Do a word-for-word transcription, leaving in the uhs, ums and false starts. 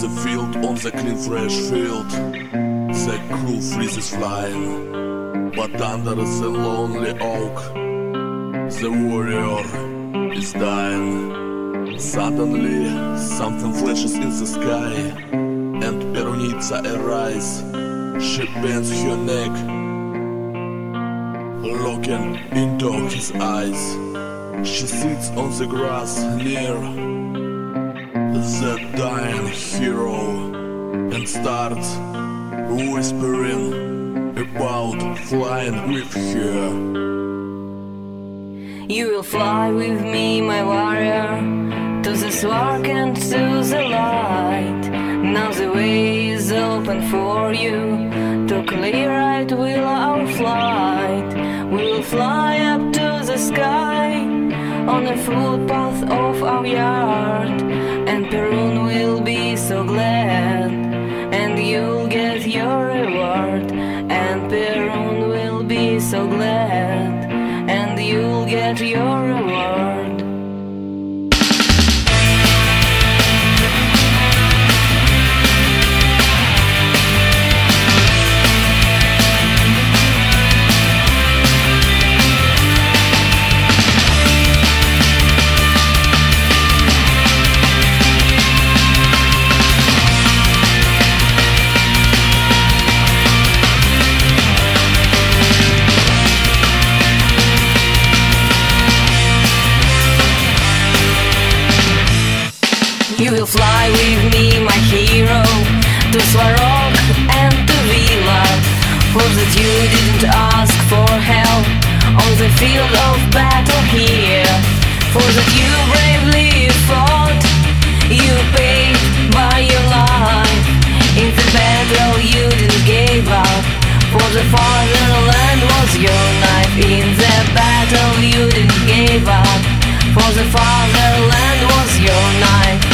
the field, on the clean fresh field. The crew freezes flying, but under the lonely oak, the warrior is dying. Suddenly something flashes in the sky, and Peronitsa arise. She bends her neck, looking into his eyes. She sits on the grass near the dying hero and starts whispering about flying with her. You will fly with me, my warrior, to the sword and to the light. Now the way is open for you, to clear it will our flight. We will fly up to the sky, on the footpath of our yard, and Perun will be so glad, and you'll get your reward. And Perun will be so glad, and you'll get your reward. You will fly with me, my hero, to Svarog and to Vilat, for that you didn't ask for help on the field of battle here, for that you bravely fought, you paid by your life. In the battle you didn't give up, for the fatherland was your knife. In the battle you didn't give up, for the fatherland was your knife.